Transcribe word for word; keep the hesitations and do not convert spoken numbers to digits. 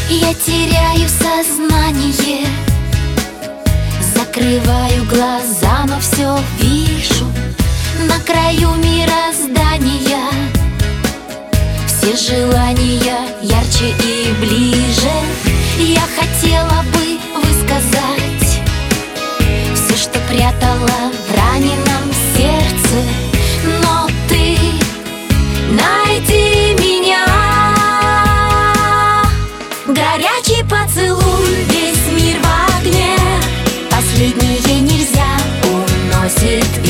Я теряю сознание, закрываю глаза, но все вижу. На краю мироздания все желания ярче и ближе. Я хотела бы высказать все, что прятала в раненом сердце, но ты найди меня. Горячий поцелуй, весь мир в огне, последнее нельзя, уносит